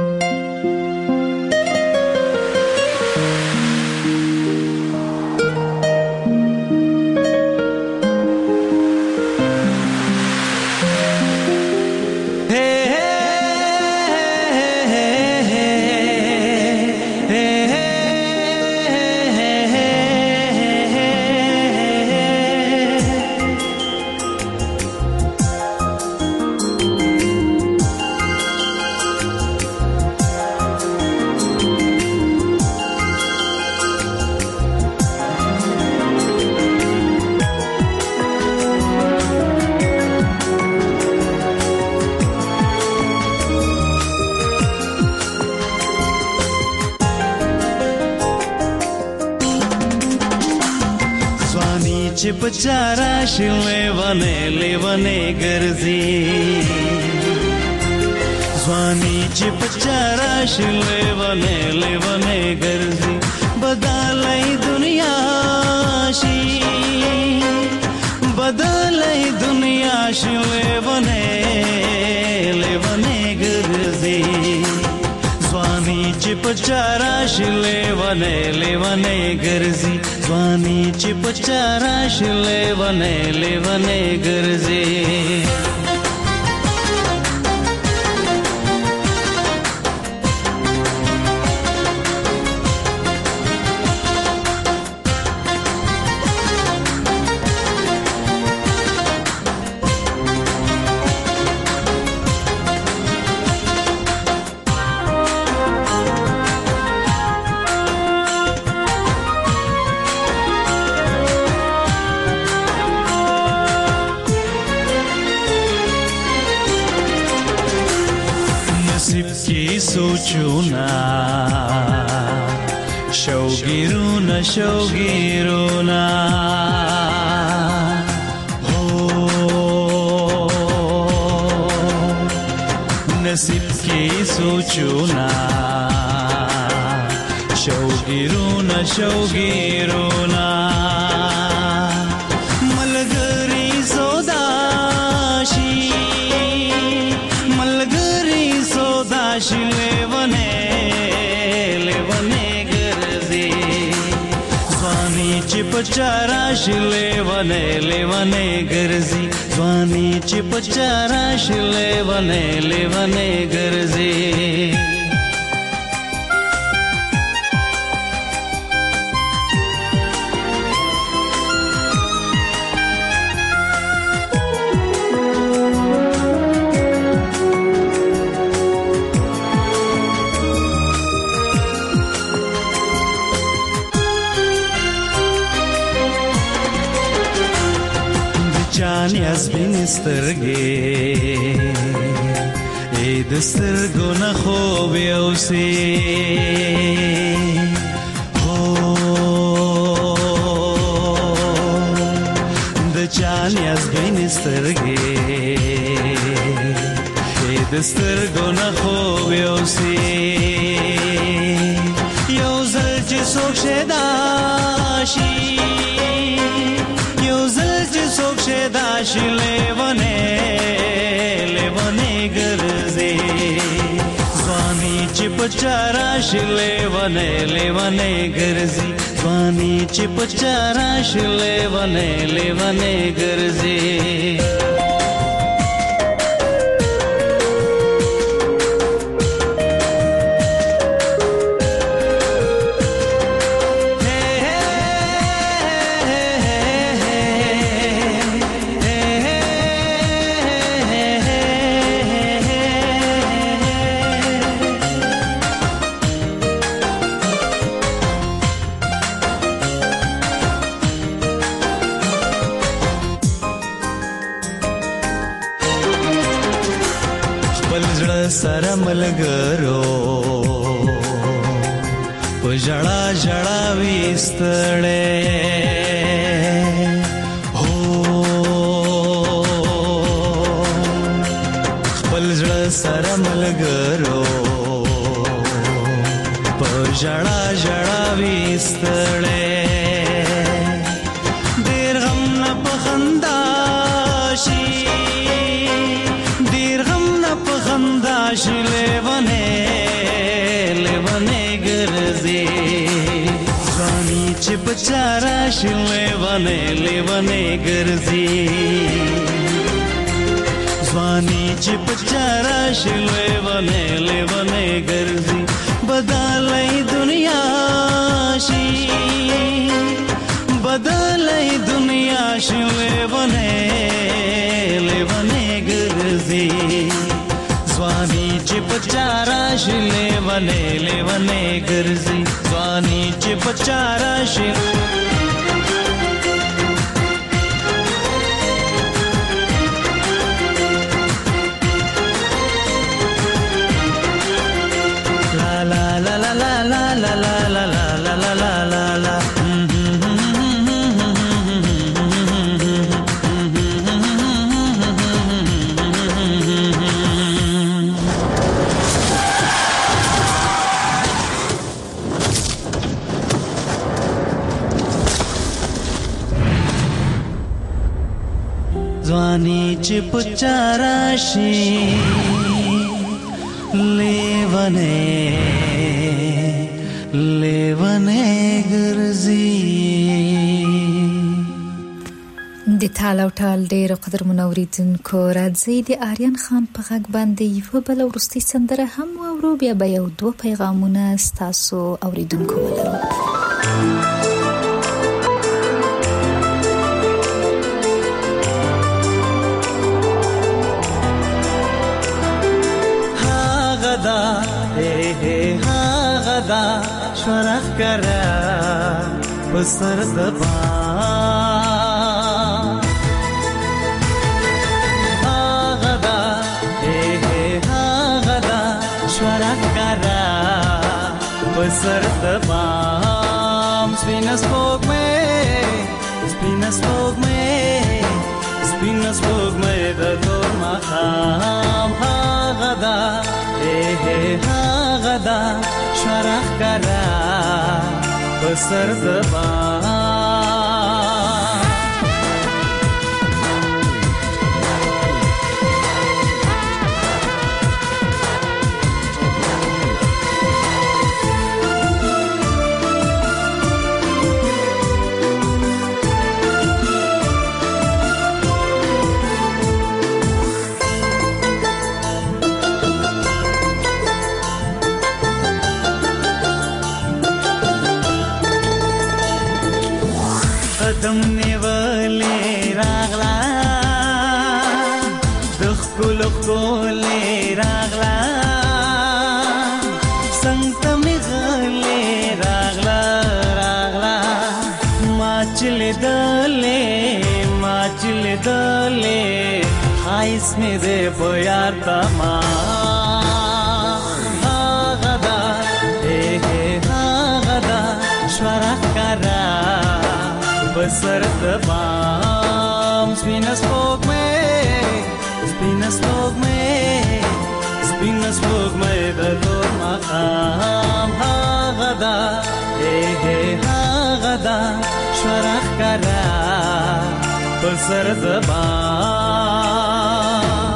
بچارا شلے ونے لے ونے گرزی زوانی چی بچارا شلے ونے لے ونے گرزی بدالی دنیا شی بدالی دنیا شلے ونے لے ونے گرزی زوانی چی بچارا شلے ونے لے ونے گرزی زوانی چې پچارا شلې ونه لونه ګرځي. سوچونا شوگیرونا شوگیرونا ہو نصیب کی سوچونا شوگیرونا شوگیرونا ملگری سوداشی پچارا شلې ونه لیونه ګرځي ځواني چې پچارا شلې ونه لیونه ګرځي یاس بنسترګې اې د سترګو نه خوب یوسې هو د چان یاس بنسترګې اې د سترګو نه خوب یوسې یو ځل چې څوک شدا شي شدا شلې ونه لیونه ګرځي ځواني چې پچارا شلې ونه لیونه ګرځي ځواني چې پچارا شلې ونه لیونه ګرځي سره ملګرو په ژړا ژړا وستړې هو خپل ژړا سره ملګرو په ژړا ژړا وستړې ډېر غم نه په خندا شي شلې ونه لیونه ګرځي ځواني چې بچارا شلې ونه لیونه ګرځي ځواني چې بچارا شلې ونه لیونه ګرځي بدلای دنیا شي بدلای دنیا شلې ونه لیونه ګرځي ځواني چې پچارا شلې ونه لیونه ګرځي ځواني چې پچارا شلې لا لا لا لا لا لا لا لا لا لا لا لا لا لا ځواني چې پچارا شي لیونه لیونه ګرځي د تال او ټال ډېر قدر منوریدونکو راځي د آریان خان په غږ باندې یو بل ورستي سندره هم اورو بیا به یو دوه پیغامونه ستاسو اوریدونکو ولرو غدا شرخ کرا پسر دبا غدا اے غدا شرخ کرا پسر دبا سپینس پوک میں سپینس پوک میں سپینس پوک میں دور مخام غدا اے غدا شرخ کرا پسر زبان قدم نیولې راغلا د خپل خپل راغلا څنګه مې غلې راغلا راغلا ما چلې دلې ما چلې دلې خایس مې دې په یار تما غدا اے غدا شورا کرا بسر تبام سپینس فوق میں سپینس فوق میں سپینس فوق میں دلور مقام ها غدا اے ہے ها غدا شورخ کرا بسر تبام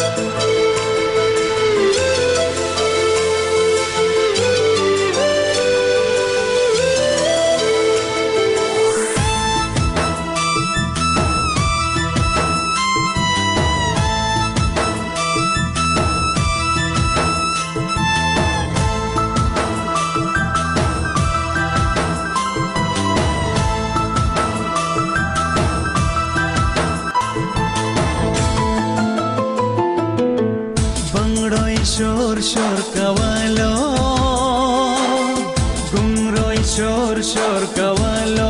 شور شور کولو گمروی شور شور کولو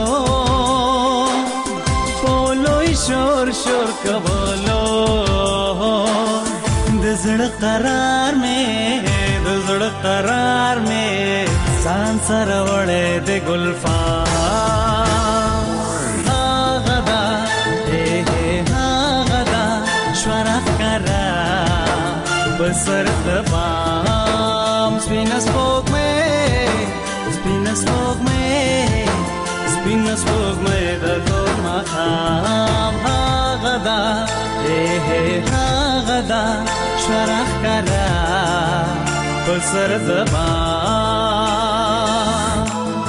پولوی شور شور کولو دزړ قرار میں دزړ قرار میں سان سر وړې د ګلفام غدا اے غدا شورا کرا بسر تبام سپینس فوق میں سپینس فوق میں سپینس فوق میں دلور مقام ها غدا اے ہے ها غدا شورخ کرا بسر تبام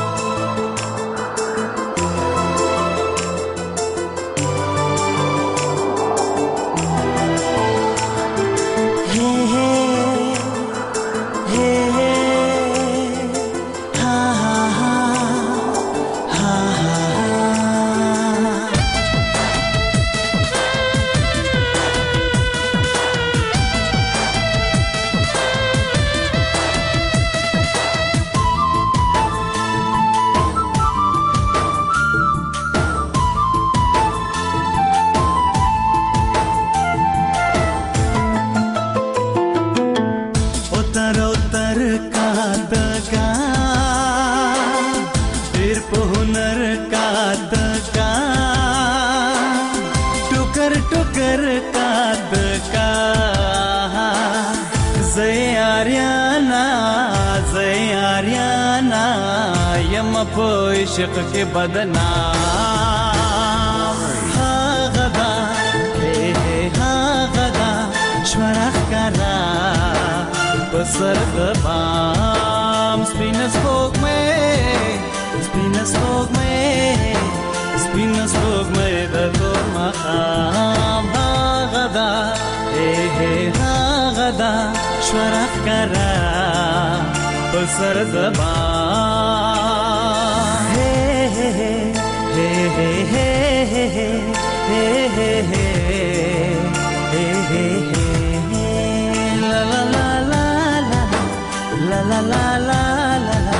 عشق کے بدنام ها غدا اے ها غدا شورخ کرا بسر تبام سپینس فوق میں سپینس فوق میں سپینس فوق میں دلور مقام ها غدا اے ها غدا شورخ کرا بسر تبام hey hey hey hey hey hey hey hey la la la la la la la la la la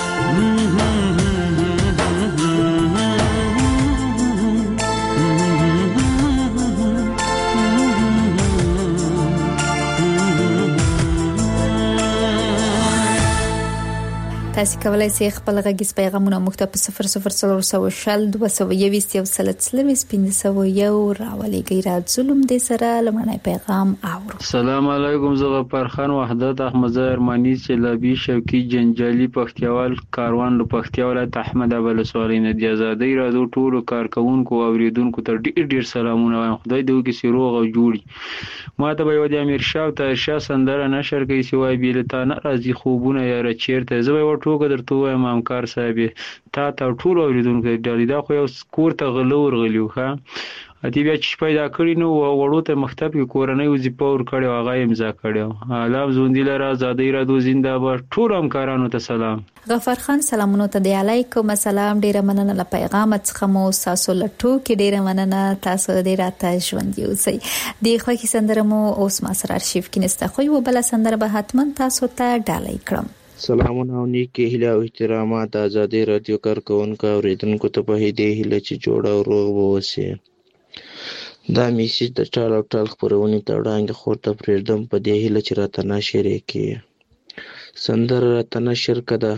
تاسو کولای شئ خپل غږیز پیغامونه موږ ته په صفر صفر صفر صفر شل دوه سوه یو یو سلسله پنځه سوه یو راولېږئ. راځولم دې سره لمړی پیغام اورو. السلام علیکم. زه غفار خان وحدت احمد ارمانی چلابی شوقي جنجالي پختیوال کاروان له پختیا ولایت احمد ابل سوالې نه دی آزادۍ راځو ټولو کارکونکو او اوریدونکو ته ډیر ډیر سلامونه وایم. خدای دې وکړي چې روغ او جوړي. ما ته به یو د امیر شاه ته شاه سندره نشر کوي چې وای بیلتانه راځي خوبونه یا چیرته زه به ټوګه درته وایم امکار صاحب تا ته ټول اوریدونکو ډالې دا خو یو کور ته غلور غلیو ښه اتی بیا چې پیدا کړی نو وړو ته مکتب کې کورنۍ وظیفه ور کړو هغه امضا کړو. علام زوندی لره آزادۍ رادیو زنده‌باد. ټول همکارانو ته سلام. غفار خان سلامونه ته دی علیکم السلام. ډیره مننه له پیغام څخه مو تاسو لټو کې ډیره مننه تاسو دې راته ژوند یوسئ. د خوښي سندره مو اوس ما سره ارشیف کې نسته خو یو بل سندره به حتما تاسو ته ډالۍ کړم. سلامونه او نیکی هیله او احترامات آزادۍ رادیو کارکونکو اوریدونکو ته په دې هیله چې جوړ او روغ ووسئ. دا میسیج د ټال او ټال خپرونې ته وړاندې خور ته پرېږدم په دې هیله چې راته نشر یې کړي. سندره راته نشر کړه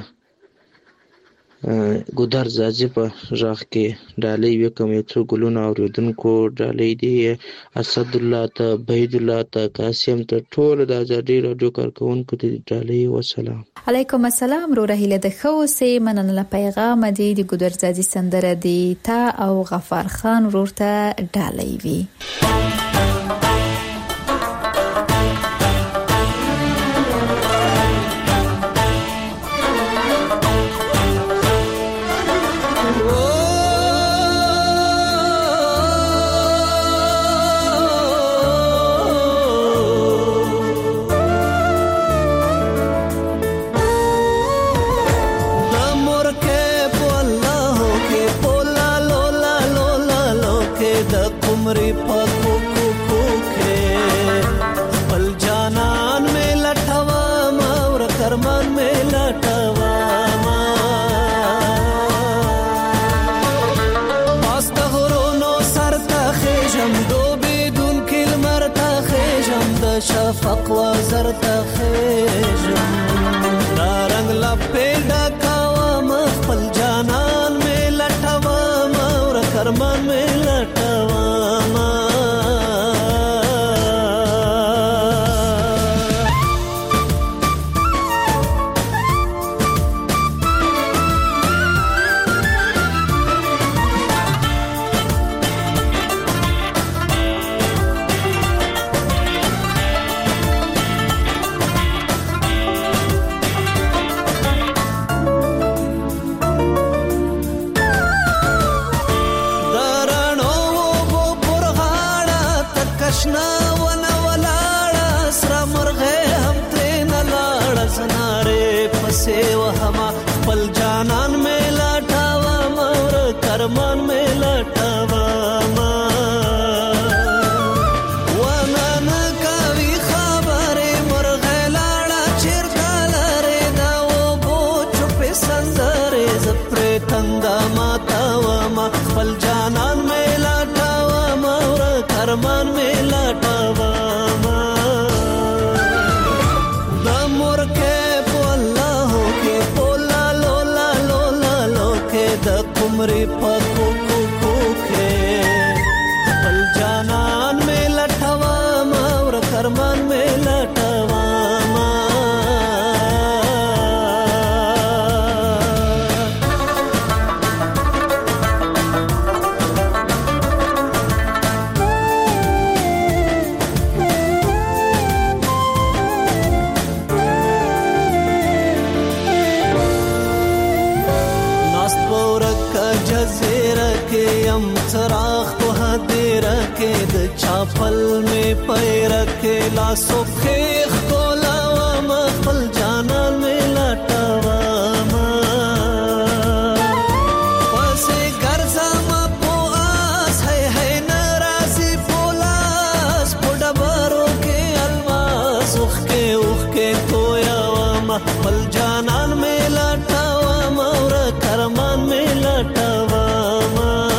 ګودر زازي په غږ کې ډالۍ وکم یو څو ګلونه اوریدونکو ډالۍ دی اسد الله ته بهید الله ته قاسم ته ټول د آزادۍ رادیو کارکونکو ته ډالۍ وسلام. علیکم السلام. رو رهیله د خو سه مننه له پیغام دی د ګودر زازي سندره دی تا او غفار خان ورته ډالۍ وی. شفق و زرد خیجم دا رنگ لپیدا کاوام خپل جانان میں لټوام اور کرمان میں لټوام. کرمان میں لټوام ونن کوي خبره مرغه لاړه چیرته لره دا و بو چپ سندره زپر تنگا ماتاوام خپل جانان میں لټوام اور کرمان میں لټوام. د مرکه په الله کې پولا لولا لولا لوکه د عمرې پکو کو کو کې بل جانان میں لټوام اور کرمان میں لټوام. चराग तो हदीर के द चापल में पैर के लासो खेख को लावाम खपल जाना में लटावाम वसे गर्जाम पो आस है है नाराजी पोलास पोडबारो के अलवास उख के उख के तोयावाम खपल जाना में लटावाम और करमान में लटावाम.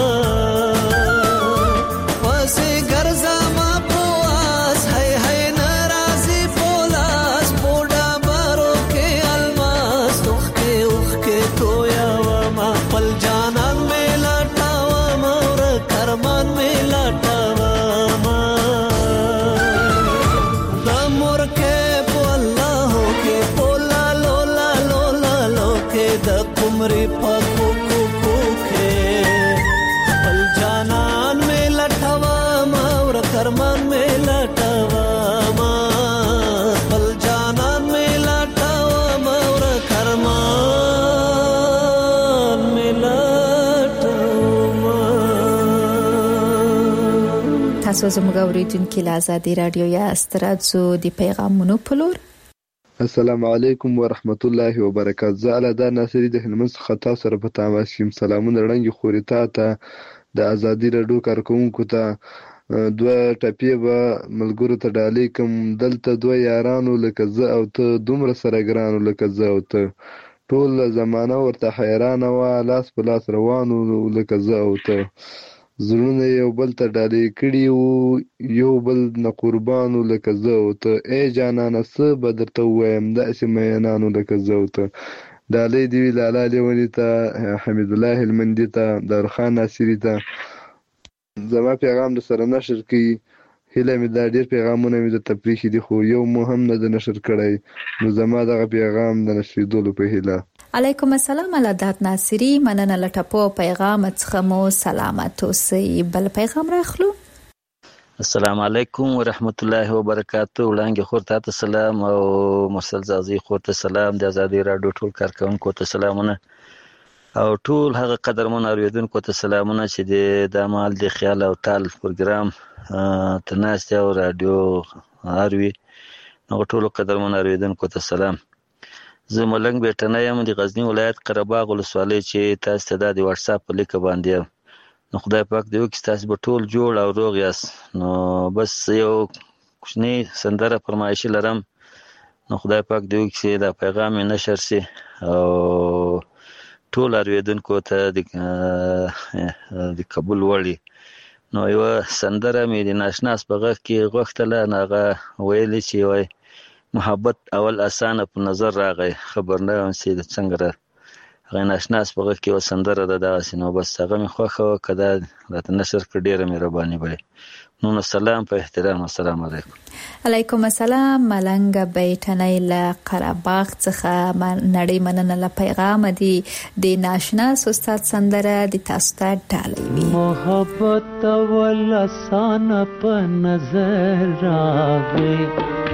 عمرې پکو کو کو کې بل جانان میں لټوام اور کرمان میں لټوام بل جانان میں لټوام اور کرمان میں لټوام. تاسو زموږ اوریدونکو له آزادي رادیو یا استرادزو د پیغامونو په لور. السلام علیکم ورحمت الله وبرکاته. زه الادا ناصری د هلمند څخه تاسو سره په تماس یم. سلامونه رنګ خوري ته د آزادي رادیو کارکونکو ته دوه ټپې به ملګرو ته ډالۍ کوم. دلته دوه یارانو لکه زه او ته، دومره سره ګرانو لکه زه او ته، ټول زمانه ورته حیرانه وه، لاس په لاس روانو لکه زه او ته، زړونه یو بل ته ډالۍ کړي وو، یو بل نه قربانو لکه زه او ته. ای جانانه څه به درته ووایم، داسې مینانو لکه زه او ته. ډالۍ دې وي لالا لیوني ته، حمید الله هلمندي ته، دارخان ناصري ته. زما پیغام د سره نشر کړي. هیله مې دا ډېر پیغامونه مې درته پرېښي دي، خو یو مو هم نه د نشر کړی، نو زما دغه پیغام د نشریدلو په هیله. علیکم السلام الادات ناصری، مننه له ټپو پیغام څخه مو سلامت اوسئ. بل پیغام راخلو. السلام علیکم ورحمت الله وبرکاته. وړاندې خور ته سلام او مرسل زازي خور ته سلام، د آزادي رادیو ټول کارکونکو ته سلامونه او ټول هغه قدرمن اوریدونکو ته سلامونه چې د دمال د خیال او تال پروګرام تناست او رادیو اروي. نو ټول قدرمن اوریدونکو ته سلام. زه ملنګ بیٹنه یم د غزنی ولایت قرهباغ ولسوالۍ چې تاسو ته د واتس اپ په لیک باندې. نو خدای پاک دې وکړي تاسو به ټول جوړ او روغ یاست. نو بس یو کوچنی سندره فرمایشي لرم، نو خدای پاک دې وکړي دا پیغام نشر شي او ټول اوریدونکو ته د قبول وړي. نو یو سندره مې د ناشناس په غږ کې غوښتله، هغه ویلي چې وای محبت اول اسانه په نظر راغی، خبر نه وم چې د څنګه را هغه ناشناس په غږ کې یو سندره ده دغسې. نو بس هغه مې خوښه وه، که دا راته نشر کړه ډېره مهرباني به. نو سلام په احترام. السلام علیکم. علیکم السلام. ملنګ بیٹنۍ له قرهباغ څخه نړۍ مننه له پیغام دی د ناشناس استاد سندره د تاسو ته ډالۍ وي. محبت اول اسانه په نظر راغی،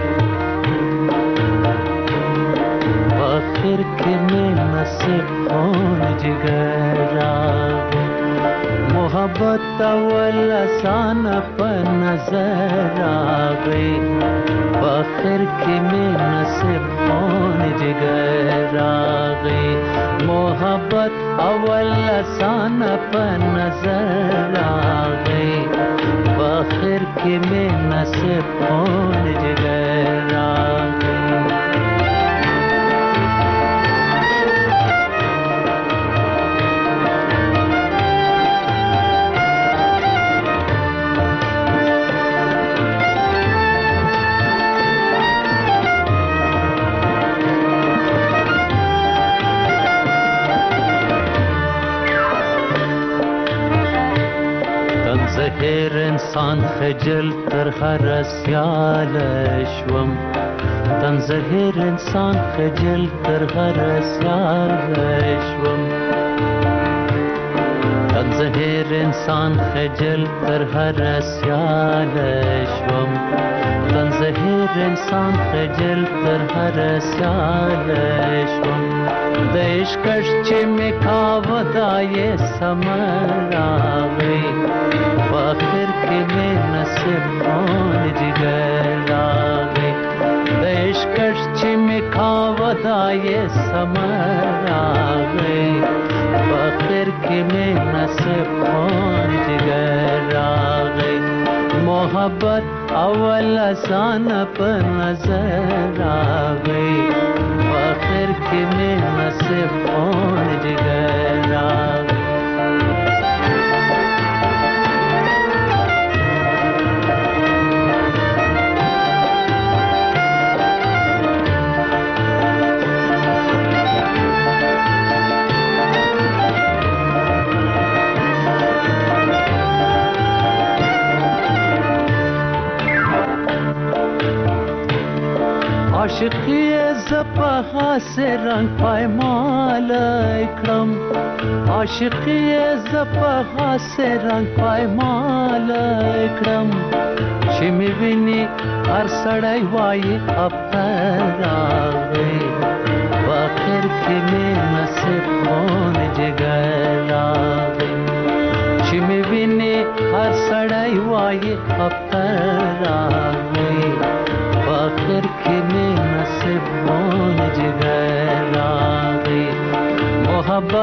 آخر کے میں نصیب خون جگر راغی. محبت اول آسان پر نظر آگئی، آخر کے میں نصیب خون جگر آگئی. محبت اول آسان پر نظر آگئی، آخر کے میں نصیب خون جگر آگئی. زهر انسان خجل تر هر سیال شوم، تن زهر انسان خجل تر هر سیال شوم، تن زهر انسان خجل تر هر سیال شوم، تن زهر انسان خجل تر هر سیال شوم. د عشقش چې می کاوه دا یې سمر راغی، آخر کې می نصیب خون جگر راغی. د عشقش چې می کاوه دا یې سمر راغی، آخر کې می نصیب خون جگر راغی. محبت اول آسان پر نظر آگئی، آخر کے میں نصیب خون جگر آگئی. عاشقی زپها سے رنگ پایمال اکرم، عاشقی زپها سے رنگ پایمال اکرم. چې می ویني هر سړی وایي افتر راغی، آخر کې می نصیب خون جگر راغی. چې می ویني هر سړی وایي ये अपराध